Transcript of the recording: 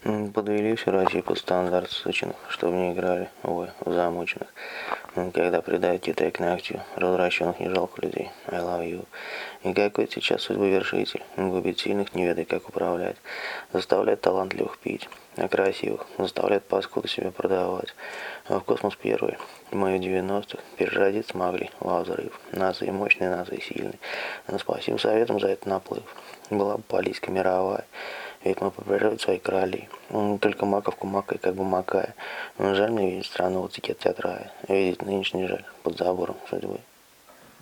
Подвели всю Россию под стандарт сученных, чтобы не играли, в замученных. Когда предают и к ногтю, развращенных не жалко людей. I love you. И какой сейчас судьбовершитель, губит сильных, не ведает, как управлять. Заставляет талантливых пить, а красивых заставляет паскуду себя продавать. А в космос первый, мы в 90-х, переродить смогли, взрыв. Нации мощные, нации сильные. Но спасибо советам за этот наплыв. Была бы политика мировая. Ведь мы по природе свои короли. Только маковку макай, как бы макая. Но жаль мне видеть страну вот этикет от рая. Видеть нынешний жаль под забором судьбы.